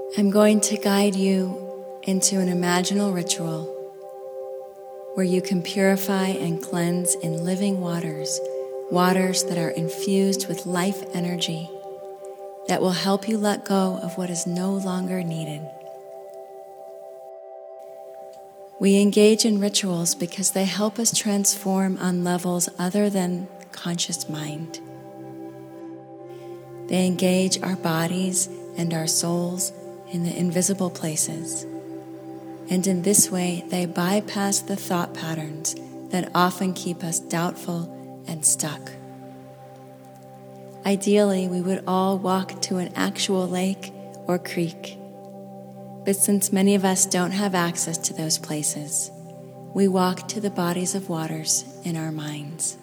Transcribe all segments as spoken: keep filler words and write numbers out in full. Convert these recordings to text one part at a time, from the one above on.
I'm going to guide you into an imaginal ritual where you can purify and cleanse in living waters, waters that are infused with life energy that will help you let go of what is no longer needed. We engage in rituals because they help us transform on levels other than conscious mind. They engage our bodies and our souls in the invisible places. And in this way, they bypass the thought patterns that often keep us doubtful and stuck. Ideally, we would all walk to an actual lake or creek. But since many of us don't have access to those places, we walk to the bodies of waters in our minds.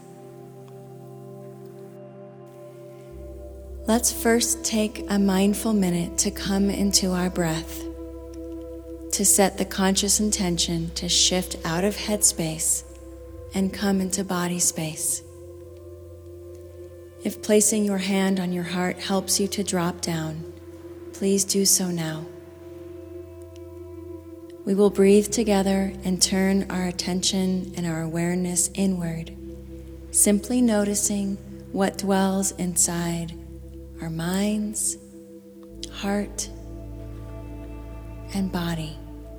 Let's first take a mindful minute to come into our breath, to set the conscious intention to shift out of headspace and come into body space. If placing your hand on your heart helps you to drop down, please do so now. We will breathe together and turn our attention and our awareness inward, simply noticing what dwells inside our minds, heart, and body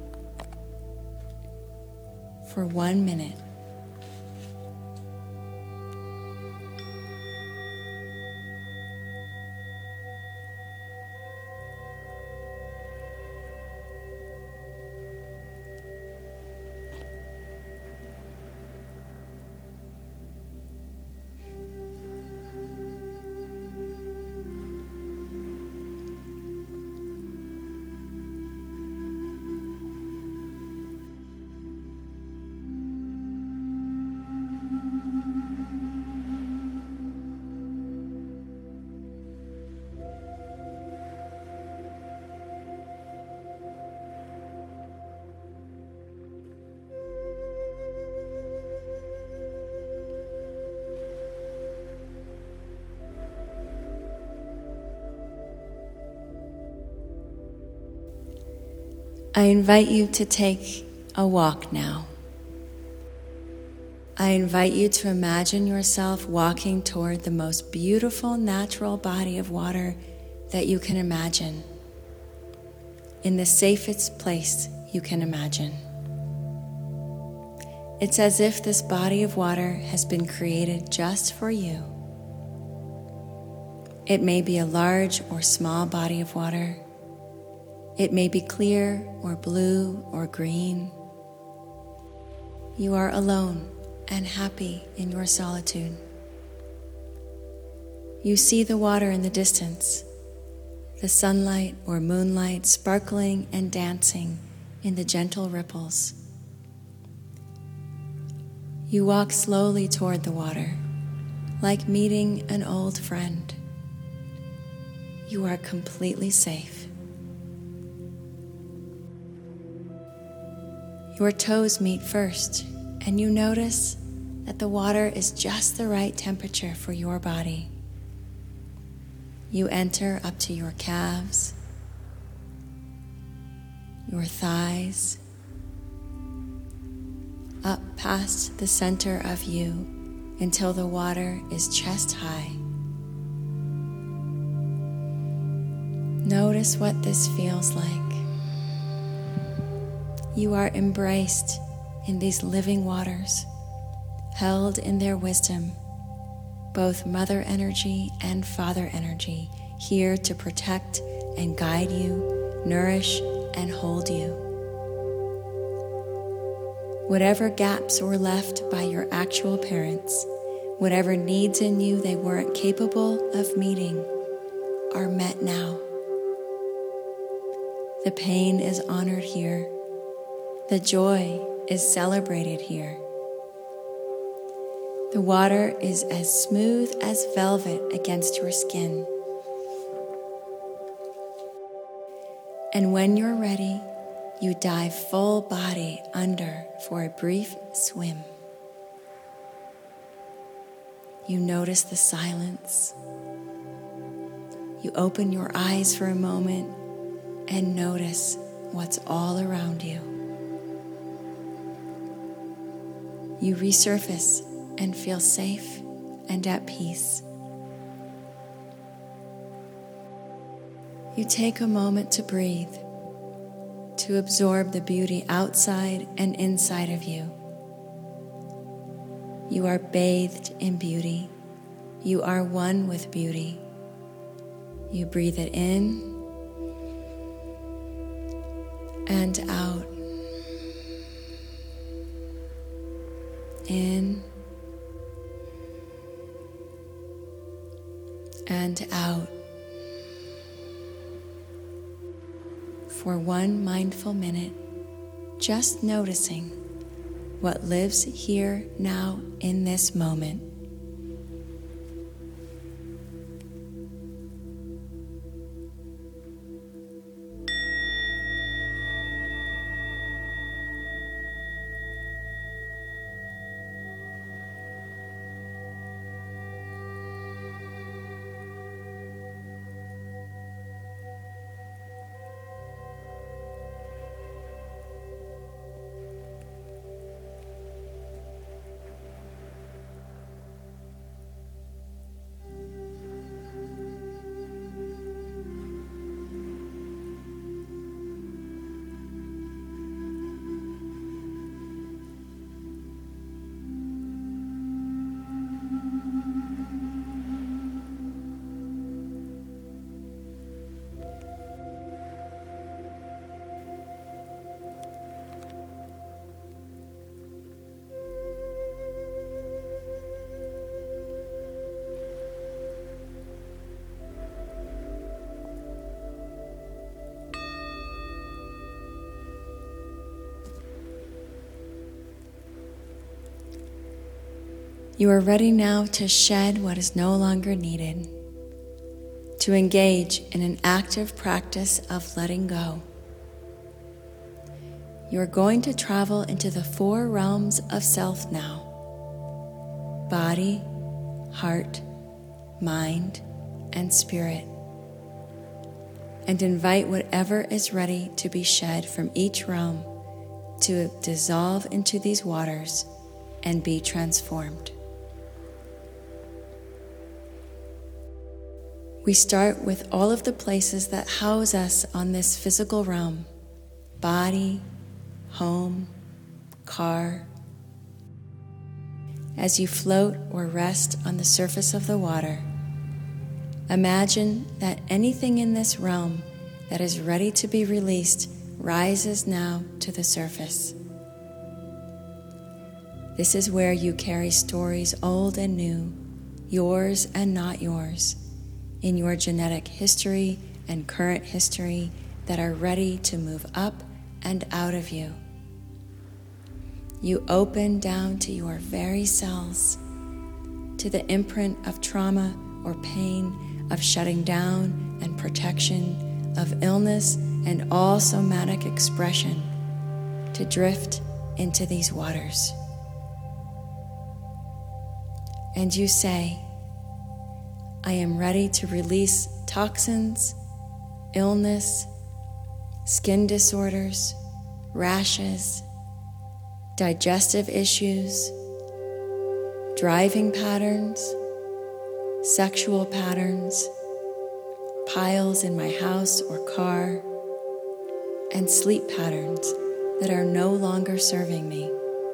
for one minute. I invite you to take a walk now. I invite you to imagine yourself walking toward the most beautiful natural body of water that you can imagine, in the safest place you can imagine. It's as if this body of water has been created just for you. It may be a large or small body of water. It may be clear or blue or green. You are alone and happy in your solitude. You see the water in the distance, the sunlight or moonlight sparkling and dancing in the gentle ripples. You walk slowly toward the water, like meeting an old friend. You are completely safe. Your toes meet first, and you notice that the water is just the right temperature for your body. You enter up to your calves, your thighs, up past the center of you until the water is chest high. Notice what this feels like. You are embraced in these living waters, held in their wisdom, both mother energy and father energy, here to protect and guide you, nourish and hold you. Whatever gaps were left by your actual parents, whatever needs in you they weren't capable of meeting, are met now. The pain is honored here. The joy is celebrated here. The water is as smooth as velvet against your skin. And when you're ready, you dive full body under for a brief swim. You notice the silence. You open your eyes for a moment and notice what's all around you. You resurface and feel safe and at peace. You take a moment to breathe, to absorb the beauty outside and inside of you. You are bathed in beauty. You are one with beauty. You breathe it in and out. In and out. For one mindful minute, just noticing what lives here now in this moment. You are ready now to shed what is no longer needed, to engage in an active practice of letting go. You are going to travel into the four realms of self now: body, heart, mind, and spirit, and invite whatever is ready to be shed from each realm to dissolve into these waters and be transformed. We start with all of the places that house us on this physical realm: body, home, car. As you float or rest on the surface of the water, imagine that anything in this realm that is ready to be released rises now to the surface. This is where you carry stories old and new, yours and not yours, in your genetic history and current history that are ready to move up and out of you. You open down to your very cells, to the imprint of trauma or pain, of shutting down and protection, of illness and all somatic expression, to drift into these waters. And you say, I am ready to release toxins, illness, skin disorders, rashes, digestive issues, driving patterns, sexual patterns, piles in my house or car, and sleep patterns that are no longer serving me.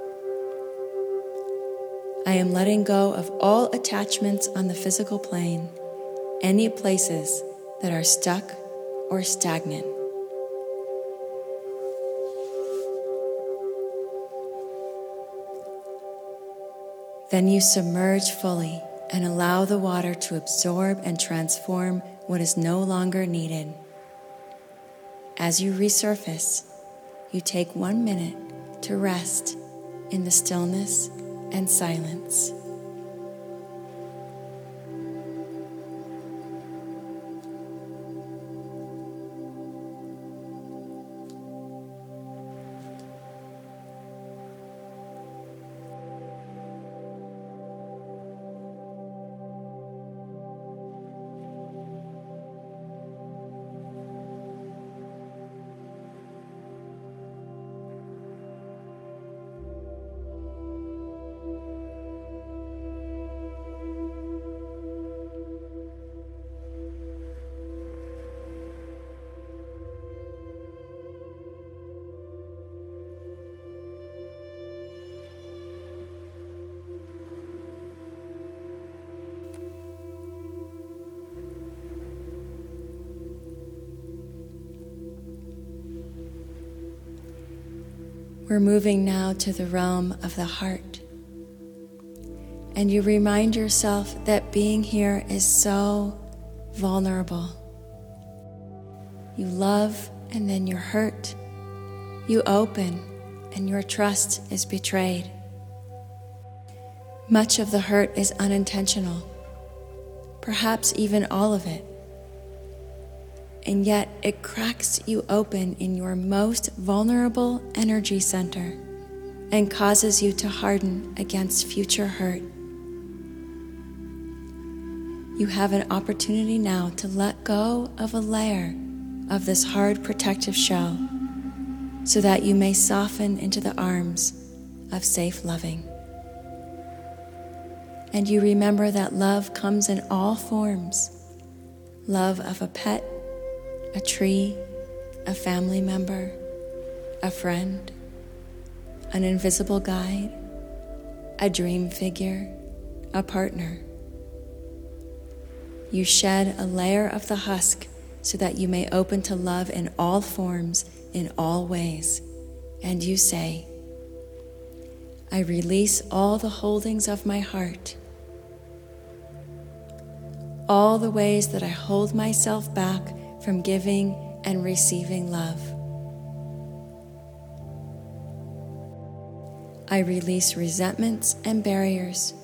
I am letting go of all attachments on the physical plane, any places that are stuck or stagnant. Then you submerge fully and allow the water to absorb and transform what is no longer needed. As you resurface, you take one minute to rest in the stillness and silence. We're moving now to the realm of the heart. And you remind yourself that being here is so vulnerable. You love and then you're hurt. You open and your trust is betrayed. Much of the hurt is unintentional, perhaps even all of it. And yet it cracks you open in your most vulnerable energy center and causes you to harden against future hurt. You have an opportunity now to let go of a layer of this hard protective shell so that you may soften into the arms of safe loving. And you remember that love comes in all forms. Love of a pet, a tree, a family member, a friend, an invisible guide, a dream figure, a partner. You shed a layer of the husk so that you may open to love in all forms, in all ways. And you say, I release all the holdings of my heart, all the ways that I hold myself back from giving and receiving love. I release resentments and barriers,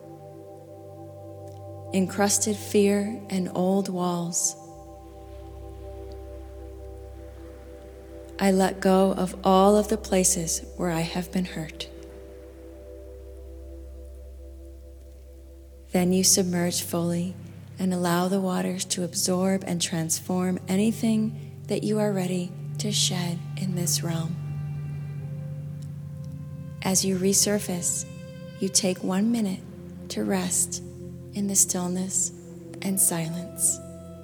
encrusted fear and old walls. I let go of all of the places where I have been hurt. Then you submerge fully and allow the waters to absorb and transform anything that you are ready to shed in this realm. As you resurface, you take one minute to rest in the stillness and silence.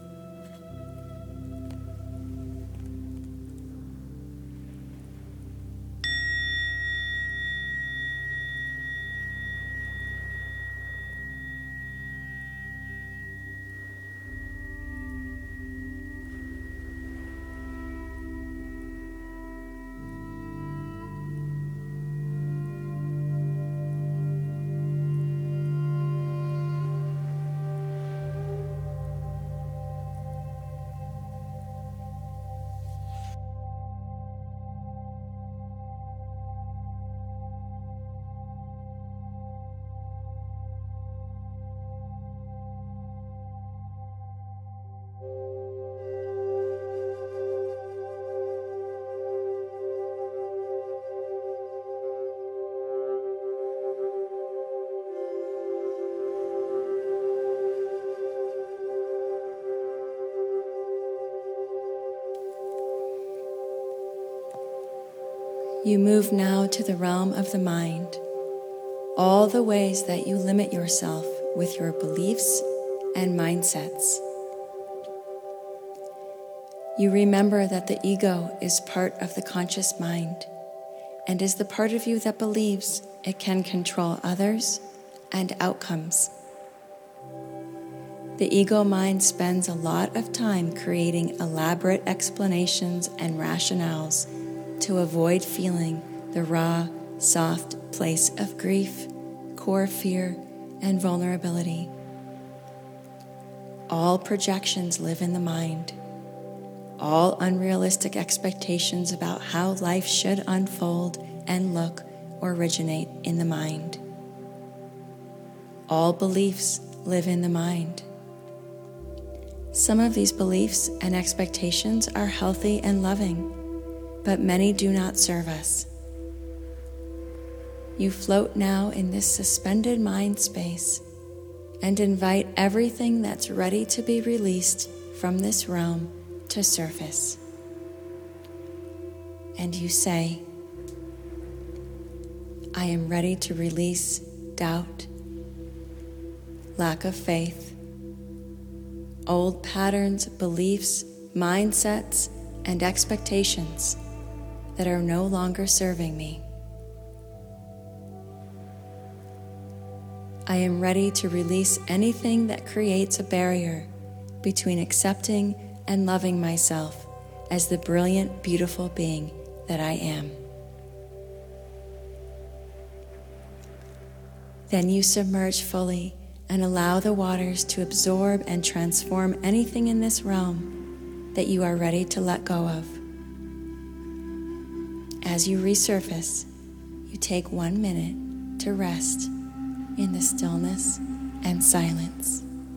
You move now to the realm of the mind, all the ways that you limit yourself with your beliefs and mindsets. You remember that the ego is part of the conscious mind and is the part of you that believes it can control others and outcomes. The ego mind spends a lot of time creating elaborate explanations and rationales to avoid feeling the raw, soft place of grief, core fear, and vulnerability. All projections live in the mind. All unrealistic expectations about how life should unfold and look originate in the mind. All beliefs live in the mind. Some of these beliefs and expectations are healthy and loving, but many do not serve us. You float now in this suspended mind space and invite everything that's ready to be released from this realm to surface. And you say, I am ready to release doubt, lack of faith, old patterns, beliefs, mindsets, and expectations that are no longer serving me. I am ready to release anything that creates a barrier between accepting and loving myself as the brilliant, beautiful being that I am. Then you submerge fully and allow the waters to absorb and transform anything in this realm that you are ready to let go of. As you resurface, you take one minute to rest in the stillness and silence.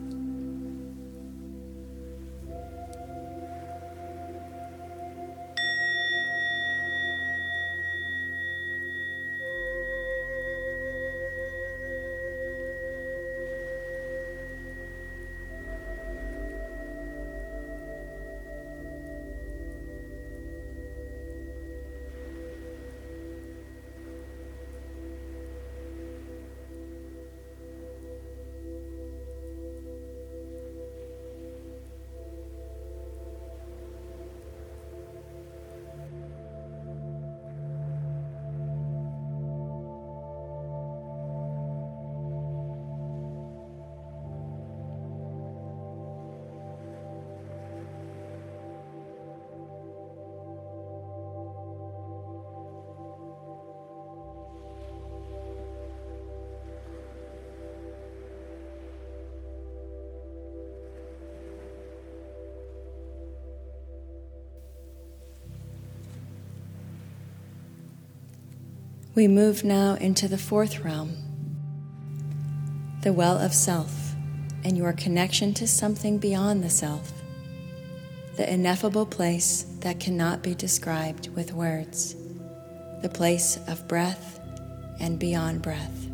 We move now into the fourth realm, the well of self, and your connection to something beyond the self, the ineffable place that cannot be described with words, the place of breath and beyond breath.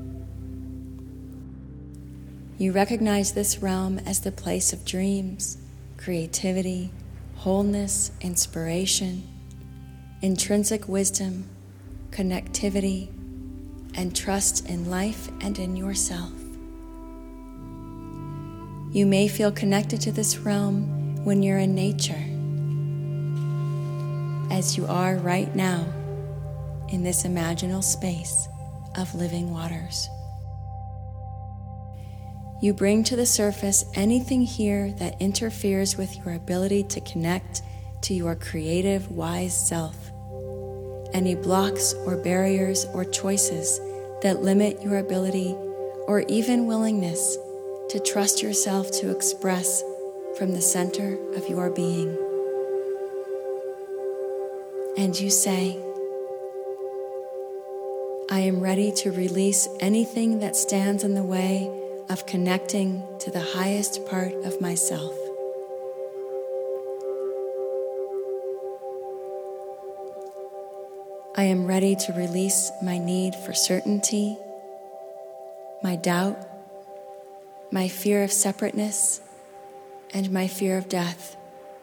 You recognize this realm as the place of dreams, creativity, wholeness, inspiration, intrinsic wisdom, connectivity, and trust in life and in yourself. You may feel connected to this realm when you're in nature, as you are right now in this imaginal space of living waters. You bring to the surface anything here that interferes with your ability to connect to your creative, wise self. Any blocks or barriers or choices that limit your ability or even willingness to trust yourself to express from the center of your being. And you say, I am ready to release anything that stands in the way of connecting to the highest part of myself. I am ready to release my need for certainty, my doubt, my fear of separateness, and my fear of death.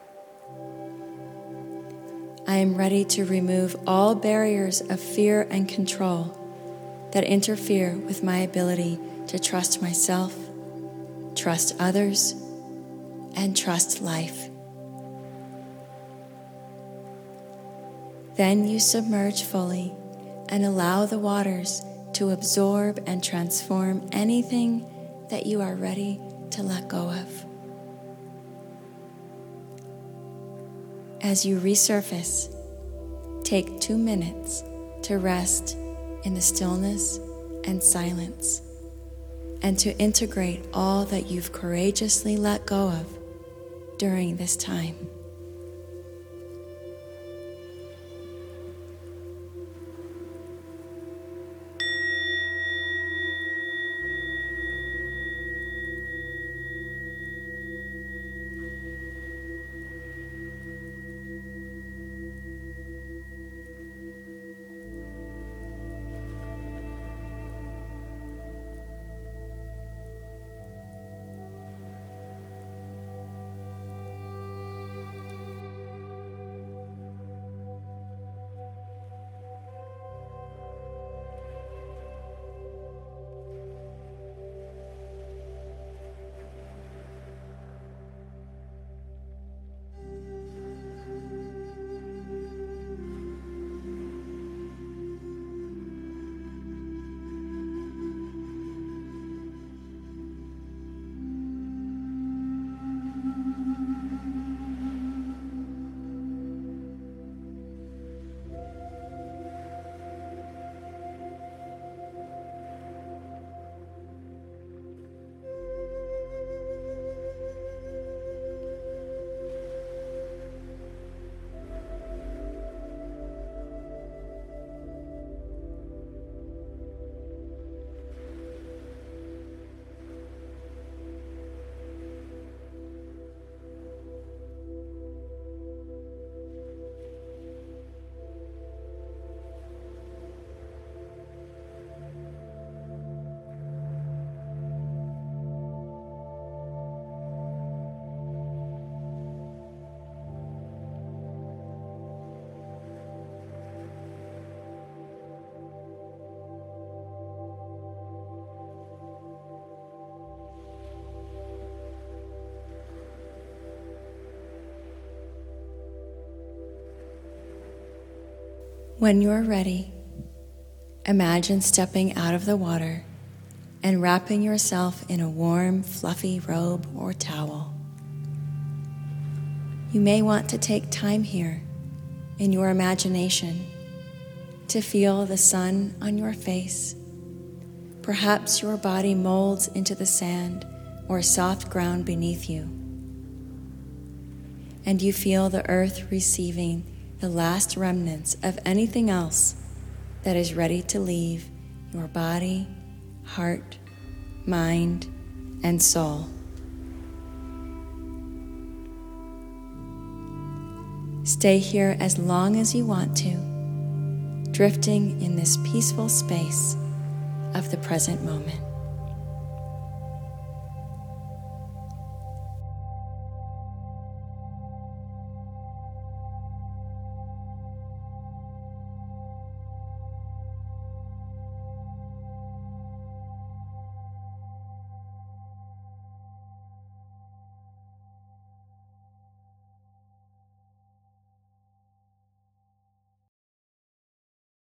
I am ready to remove all barriers of fear and control that interfere with my ability to trust myself, trust others, and trust life. Then you submerge fully and allow the waters to absorb and transform anything that you are ready to let go of. As you resurface, take two minutes to rest in the stillness and silence, and to integrate all that you've courageously let go of during this time. When you're ready, imagine stepping out of the water and wrapping yourself in a warm, fluffy robe or towel. You may want to take time here in your imagination to feel the sun on your face. Perhaps your body molds into the sand or soft ground beneath you, and you feel the earth receiving the last remnants of anything else that is ready to leave your body, heart, mind, and soul. Stay here as long as you want to, drifting in this peaceful space of the present moment.